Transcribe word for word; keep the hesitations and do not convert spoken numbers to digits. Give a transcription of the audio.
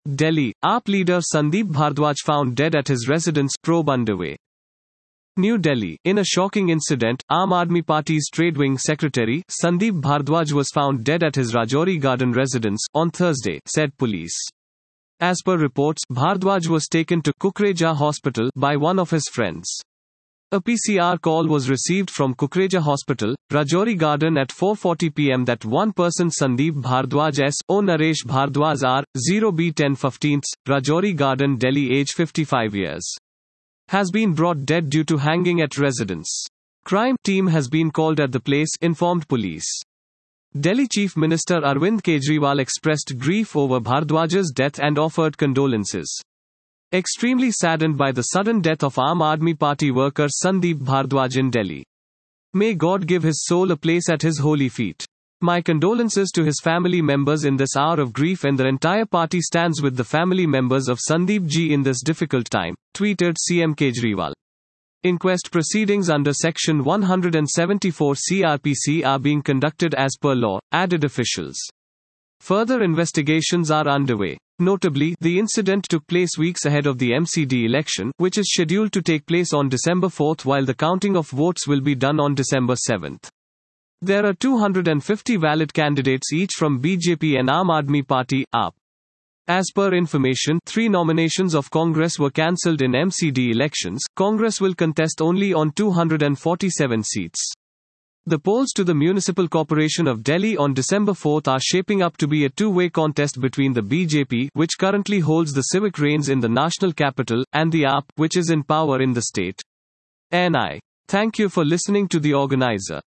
Delhi, A P leader Sandeep Bhardwaj found dead at his residence, probe underway. New Delhi, in a shocking incident, Aam Aadmi Party's trade wing secretary, Sandeep Bhardwaj was found dead at his Rajouri Garden residence, on Thursday, said police. As per reports, Bhardwaj was taken to Kukreja Hospital by one of his friends. A P C R call was received from Kukreja Hospital, Rajouri Garden at four forty p m that one person Sandeep Bhardwaj S. O. Naresh Bhardwaj R. zero B ten fifteen, Rajouri Garden, Delhi, age fifty-five years. Has been brought dead due to hanging at residence. Crime team has been called at the place, informed police. Delhi Chief Minister Arvind Kejriwal expressed grief over Bhardwaj's death and offered condolences. Extremely saddened by the sudden death of Aam Aadmi Party worker Sandeep Bhardwaj in Delhi. May God give his soul a place at his holy feet. My condolences to his family members in this hour of grief, and the entire party stands with the family members of Sandeep ji in this difficult time, tweeted C M Kejriwal. Inquest proceedings under Section one seventy-four C R P C are being conducted as per law, added officials. Further investigations are underway. Notably, the incident took place weeks ahead of the M C D election, which is scheduled to take place on December fourth, while the counting of votes will be done on December seventh. There are two hundred fifty valid candidates each from B J P and Aam Aadmi Party, A P. As per information, three nominations of Congress were cancelled in M C D elections. Congress will contest only on two hundred forty-seven seats. The polls to the Municipal Corporation of Delhi on December fourth are shaping up to be a two-way contest between the B J P, which currently holds the civic reins in the national capital, and the A P, which is in power in the state. N I. Thank you for listening to the organizer.